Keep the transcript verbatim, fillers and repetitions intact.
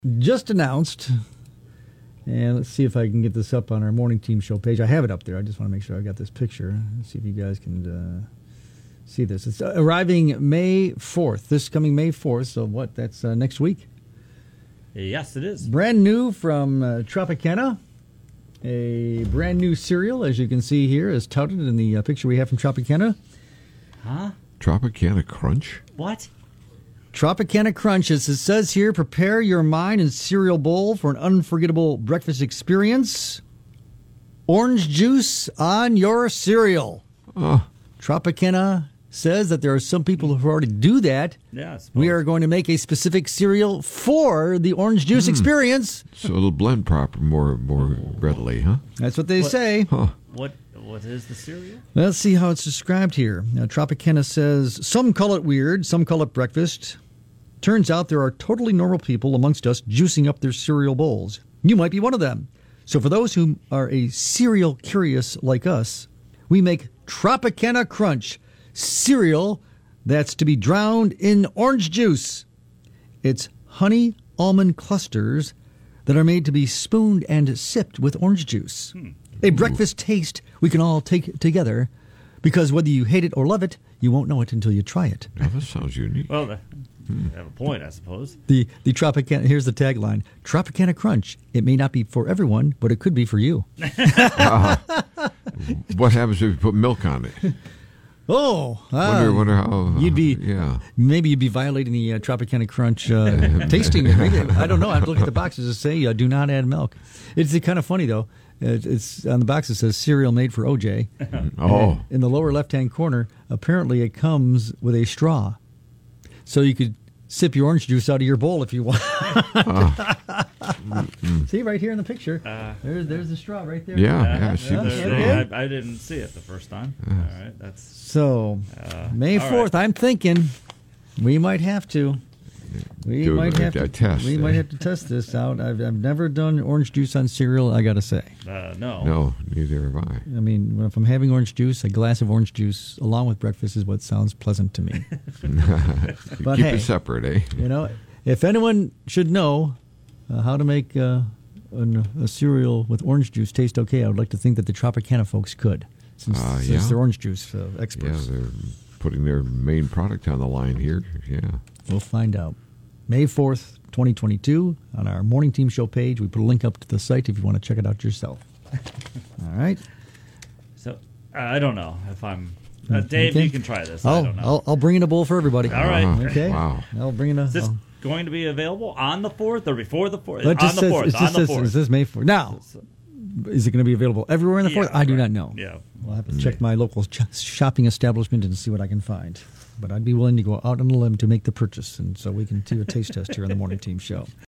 just announced, and let's see if I can get this up on our morning team show page. I have it up there. I just want to make sure I got this picture. Let's see if you guys can uh, see this. It's arriving May fourth, this coming May fourth. So what, that's uh, next week? Yes, it is. Brand new from uh, Tropicana. A brand new cereal, as you can see here, is touted in the uh, picture we have from Tropicana. Huh? Tropicana Crunch? What? Tropicana Crunch, as it says here, prepare your mind and cereal bowl for an unforgettable breakfast experience. Orange juice on your cereal. Oh. Tropicana says that there are some people who already do that. Yeah, I suppose. We are going to make a specific cereal for the orange juice mm. experience. So it'll blend proper more more readily, huh? That's what they what, say. Huh. What What is the cereal? Let's see how it's described here. Now, Tropicana says, some call it weird, some call it breakfast. Turns out there are totally normal people amongst us juicing up their cereal bowls. You might be one of them. So for those who are a cereal curious like us, we make Tropicana Crunch cereal that's to be drowned in orange juice. It's honey almond clusters that are made to be spooned and sipped with orange juice. Hmm. A breakfast taste we can all take together, because whether you hate it or love it, you won't know it until you try it. Now, that sounds unique. Well, they hmm. have a point, I suppose. The the Tropicana, here's the tagline: Tropicana Crunch. It may not be for everyone, but it could be for you. uh, what happens if you put milk on it? Oh, uh, wonder, wonder how. You'd be, uh, yeah. Maybe you'd be violating the uh, Tropicana Crunch uh, tasting. Maybe, I don't know. I have to look at the boxes to say uh, do not add milk. It's kind of funny though. It's on the box. It says cereal made for O J. Oh. In the lower left-hand corner, apparently it comes with a straw, so you could sip your orange juice out of your bowl if you want. uh. See right here in the picture. Uh, there's there's the straw right there. Yeah, uh, yeah. She uh, was there, I, I didn't see it the first time. Uh. All right, that's so uh, May fourth. Right. I'm thinking we might have to. We Do might a, have a to test. We eh? might have to test this out. I've I've never done orange juice on cereal. I got to say. Uh, no. No, neither have I. I mean, if I'm having orange juice, a glass of orange juice along with breakfast is what sounds pleasant to me. But keep hey, it separate, eh? You know, if anyone should know uh, how to make uh, an, a cereal with orange juice taste okay, I would like to think that the Tropicana folks could, since, uh, since yeah. they're orange juice uh, experts. Yeah, they're putting their main product on the line here. Yeah, we'll find out. May fourth, twenty twenty-two, on our Morning Team Show page. We put a link up to the site if you want to check it out yourself. All right. So, uh, I don't know if I'm... Uh, Dave, okay. you can try this. I'll, I don't know. I'll, I'll bring in a bowl for everybody. All right. Uh, Okay. Wow. I'll bring in a... Is this I'll, going to be available on the fourth or before the fourth? Well, on the says, fourth. It On just the says, fourth. Is this May fourth? Now, is it going to be available everywhere in the fourth? Yeah, I do right. not know. Yeah. I'll have to check my local ch- shopping establishment and see what I can find. But I'd be willing to go out on a limb to make the purchase, and so we can do a taste test here on the Morning Team Show.